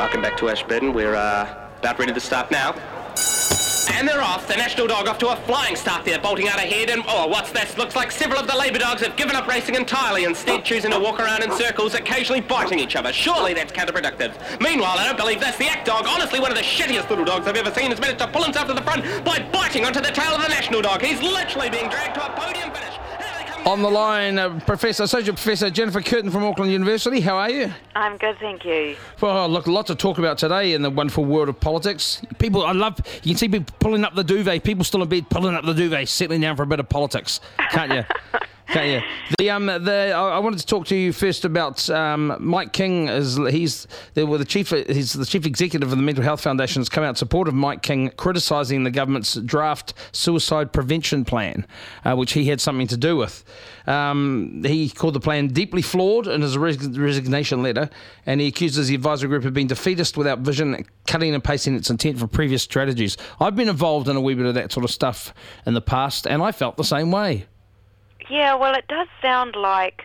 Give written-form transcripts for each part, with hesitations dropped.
Welcome back to Ashburton. We're about ready to start now. And they're off. The National Dog off to a flying start there, bolting out ahead. And, what's this? Looks like several of the Labour dogs have given up racing entirely, instead choosing to walk around in circles, occasionally biting each other. Surely that's counterproductive. Meanwhile, I don't believe this. The Act Dog, honestly one of the shittiest little dogs I've ever seen, has managed to pull himself to the front by biting onto the tail of the National Dog. He's literally being dragged to a podium finish. On the line, Associate Professor Jennifer Curtin from Auckland University. How are you? I'm good, thank you. Well, look, a lot to talk about today in the wonderful world of politics. You can see people pulling up the duvet, people still in bed pulling up the duvet, settling down for a bit of politics, can't you? Can't you? I wanted to talk to you first about Mike King. He's the chief executive of the Mental Health Foundation. Has come out in support of Mike King, criticising the government's draft suicide prevention plan, which he had something to do with. He called the plan deeply flawed in his resignation letter, and he accuses the advisory group of being defeatist without vision, cutting and pasting its intent from previous strategies. I've been involved in a wee bit of that sort of stuff in the past, and I felt the same way. Yeah, well, it does sound like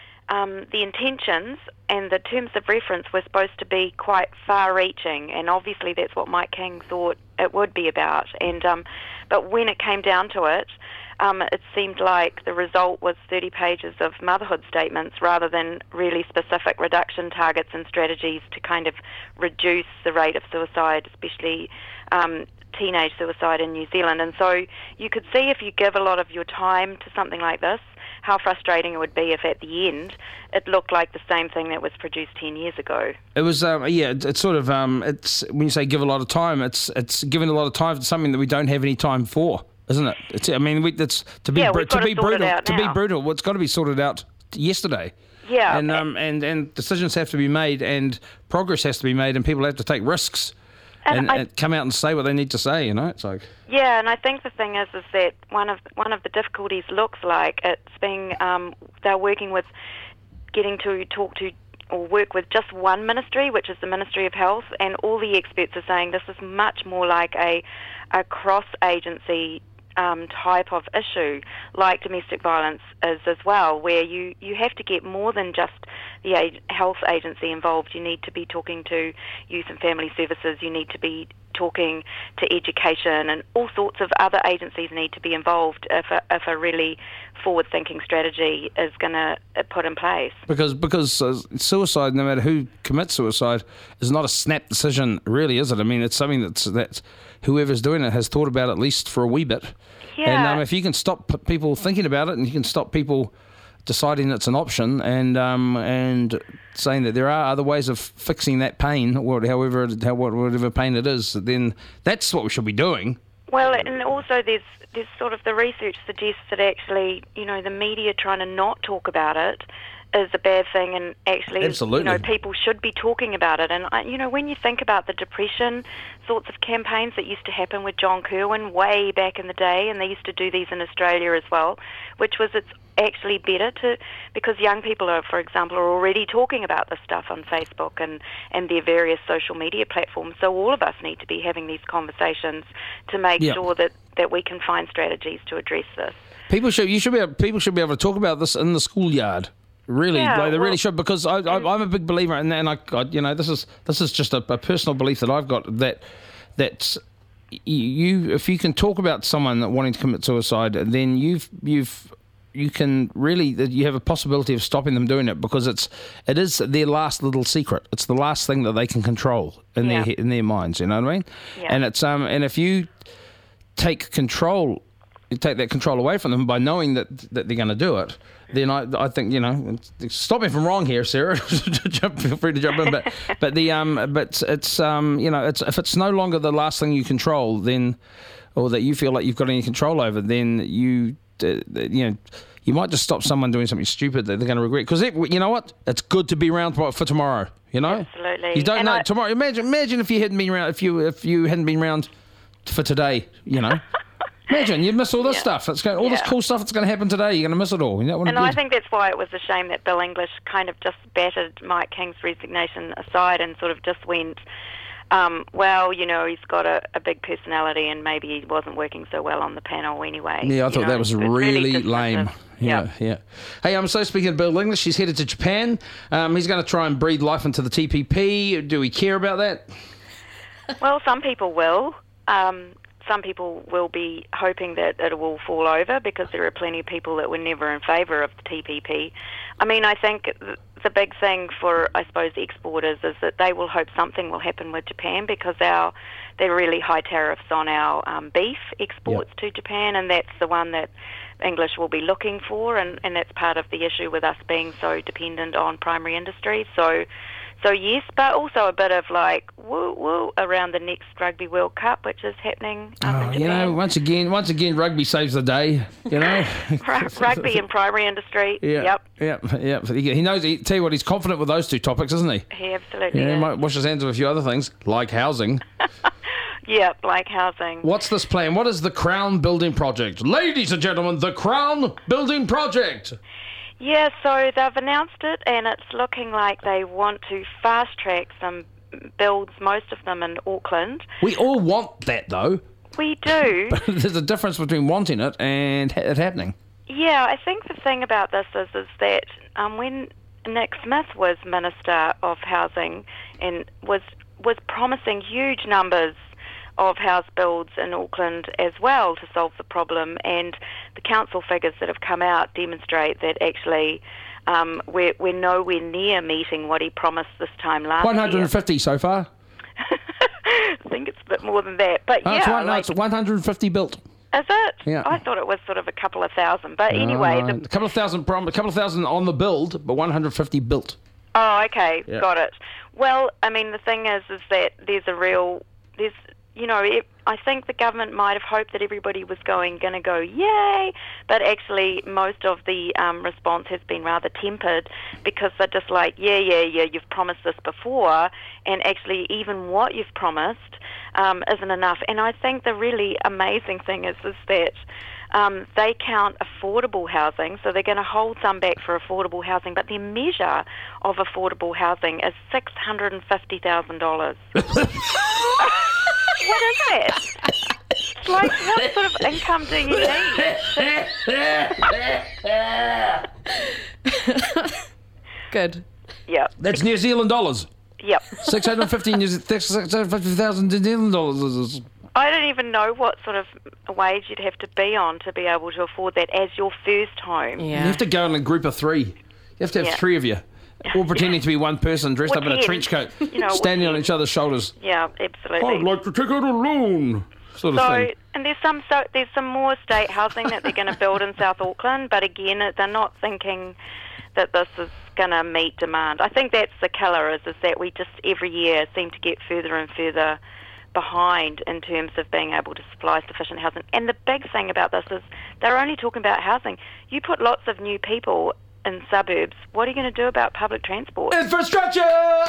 the intentions and the terms of reference were supposed to be quite far-reaching, and obviously that's what Mike King thought it would be about. And but when it came down to it, it seemed like the result was 30 pages of motherhood statements rather than really specific reduction targets and strategies to kind of reduce the rate of suicide, especially teenage suicide in New Zealand. And so you could see, if you give a lot of your time to something like this, how frustrating it would be if at the end it looked like the same thing that was produced 10 years ago. It was, it's sort of, it's when you say give a lot of time, it's giving a lot of time to something that we don't have any time for, isn't it? It's to be brutal. Well, it's got to be sorted out yesterday. Yeah. And decisions have to be made, and progress has to be made, and people have to take risks. And come out and say what they need to say, you know. It's like, yeah, and I think the thing is that one of the difficulties looks like it's being they're working with getting to talk to or work with just one ministry, which is the Ministry of Health, and all the experts are saying this is much more like a cross-agency type of issue, like domestic violence is as well, where you have to get more than just the health agency involved. You need to be talking to youth and family services, you need to be talking to education, and all sorts of other agencies need to be involved if a really forward-thinking strategy is going to put in place. Because suicide, no matter who commits suicide, is not a snap decision, really, is it? I mean, it's something that's whoever's doing it has thought about at least for a wee bit. Yeah. And if you can stop people thinking about it, and you can stop people deciding it's an option, and saying that there are other ways of fixing that pain, whatever pain it is, then that's what we should be doing. Well, and also there's sort of the research suggests that actually, you know, the media trying to not talk about it is a bad thing, and actually, absolutely, you know, people should be talking about it. And you know, when you think about the depression sorts of campaigns that used to happen with John Kirwan way back in the day, and they used to do these in Australia as well, which was it's actually better because young people are, for example, are already talking about this stuff on Facebook and their various social media platforms. So all of us need to be having these conversations to make sure that we can find strategies to address this. People should be able to talk about this in the schoolyard. Really, they really should, because I'm a big believer, and I you know, this is just a personal belief that I've got, that if you can talk about someone wanting to commit suicide, then you have a possibility of stopping them doing it, because it is their last little secret. It's the last thing that they can control in their minds. You know what I mean? Yeah. And it's and if you take that control away from them by knowing that they're going to do it, then I think, you know, stop me if I'm wrong here, Sarah. Feel free to jump in, but it's you know, if it's no longer the last thing you control, then, or that you feel like you've got any control over, then you know, you might just stop someone doing something stupid that they're going to regret. Because you know what, it's good to be around for tomorrow. You know, absolutely. You don't know tomorrow. Imagine if you hadn't been around. If you hadn't been around for today, you know. Imagine, you'd miss all this stuff. All this cool stuff that's going to happen today. You're going to miss it all. I think that's why it was a shame that Bill English kind of just battered Mike King's resignation aside and sort of just went, well, he's got a big personality and maybe he wasn't working so well on the panel anyway. Yeah, I thought that was really lame. Yeah. Hey, so speaking of Bill English, he's headed to Japan. He's going to try and breathe life into the TPP. Do we care about that? Well, some people will. Some people will be hoping that it will fall over because there are plenty of people that were never in favour of the TPP. I mean, I think the big thing for, I suppose, exporters is that they will hope something will happen with Japan because there are really high tariffs on our beef exports to Japan, and that's the one that English will be looking for, and that's part of the issue with us being so dependent on primary industry. So yes, but also a bit of like woo around the next Rugby World Cup, which is happening in Japan. Once again, rugby saves the day. Rugby and primary industry. Yeah. He knows. Tell you what, he's confident with those two topics, isn't he? He absolutely He is. might wash his hands of a few other things, like housing. Yeah, like housing. What's this plan? What is the Crown Building Project? Ladies and gentlemen, the Crown Building Project. Yeah, so they've announced it, and it's looking like they want to fast-track some builds, most of them in Auckland. We all want that, though. We do. But there's a difference between wanting it and it happening. Yeah, I think the thing about this is that when Nick Smith was Minister of Housing and was promising huge numbers of house builds in Auckland as well to solve the problem, and the council figures that have come out demonstrate that actually we're nowhere near meeting what he promised this time last 150 year. So far? I think it's a bit more than that, but it's 150 built. Is it? Yeah. I thought it was sort of a couple of thousand, but anyway. A couple of thousand on the build, but 150 built. Oh, okay, Yeah. Got it. Well, I mean, the thing is that I think the government might have hoped that everybody was going to go, yay, but actually most of the response has been rather tempered because they're just like, yeah, you've promised this before, and actually even what you've promised isn't enough. And I think the really amazing thing is that they count affordable housing, so they're going to hold some back for affordable housing, but their measure of affordable housing is $650,000. What is it? It's like, what sort of income do you need? Good. Yep. That's New Zealand dollars. Yep. 650,000 New Zealand dollars. I don't even know what sort of wage you'd have to be on to be able to afford that as your first home. Yeah. You have to go in a group of three. You have to have three of you. All pretending to be one person dressed up in a trench coat, standing on each other's shoulders. Yeah, absolutely. I'd like to take out a loan, sort of thing. And there's some more state housing that they're going to build in South Auckland, but again, they're not thinking that this is going to meet demand. I think that's the killer is that we just every year seem to get further and further behind in terms of being able to supply sufficient housing. And the big thing about this is they're only talking about housing. You put lots of new people in suburbs, what are you going to do about public transport? Infrastructure!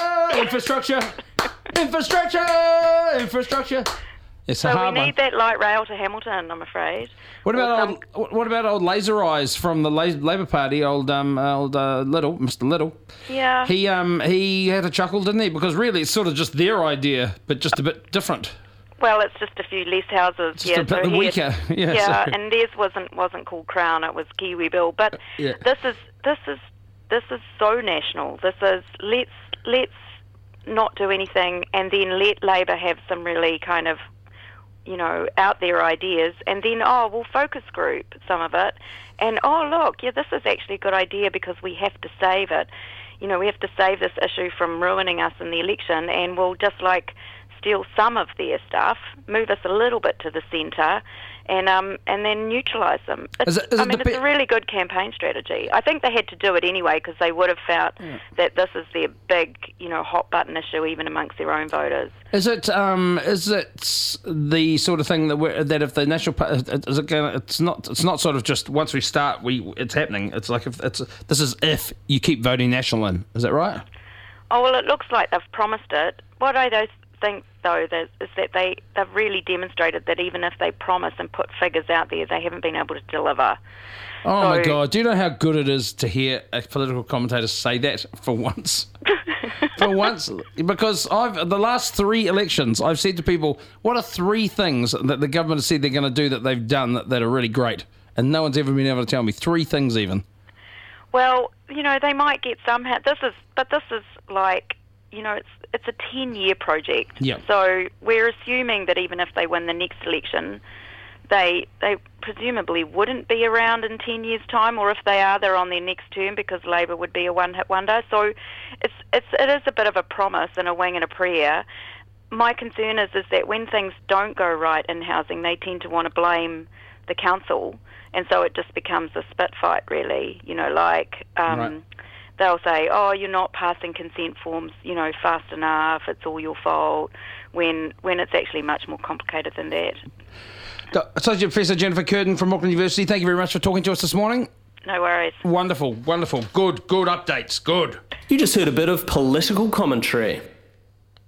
It's a hard we need one. that light rail to Hamilton, I'm afraid. What about old Laser Eyes from the Labour Party, Little, Mr. Little? Yeah. He had a chuckle, didn't he? Because really, it's sort of just their idea, but just a bit different. Well, it's just a few less houses. Just a bit weaker. Yeah, and theirs wasn't called Crown; it was Kiwi Bill. But this is so national. This is let's not do anything, and then let Labor have some really kind of out there ideas, and then we'll focus group some of it, and look, this is actually a good idea because we have to save it. We have to save this issue from ruining us in the election, and we'll just steal some of their stuff, move us a little bit to the centre, and then neutralise them. It's a really good campaign strategy. I think they had to do it anyway because they would have felt that this is their big, hot button issue even amongst their own voters. Is it the sort of thing that if the national is it going? It's not sort of just once we start it's happening. It's like this is if you keep voting National in. Is that right? Oh well, it looks like they've promised it. What I think though is that they've really demonstrated that even if they promise and put figures out there, they haven't been able to deliver. Oh my God! Do you know how good it is to hear a political commentator say that for once? For once, because the last 3 elections, I've said to people, what are 3 things that the government has said they're going to do that they've done that are really great? And no one's ever been able to tell me 3 things even. Well, they might get somehow. This is like, it's a 10-year project. Yep. So we're assuming that even if they win the next election, they presumably wouldn't be around in 10 years' time, or if they are, they're on their next term, because Labor would be a one-hit wonder. So it is a bit of a promise and a wing and a prayer. My concern is that when things don't go right in housing, they tend to want to blame the council, and so it just becomes a spit fight, really. Right. They'll say, "Oh, you're not passing consent forms, fast enough. It's all your fault." When it's actually much more complicated than that. Associate Professor Jennifer Curtin from Auckland University, thank you very much for talking to us this morning. No worries. Wonderful, wonderful. Good updates, good. You just heard a bit of political commentary.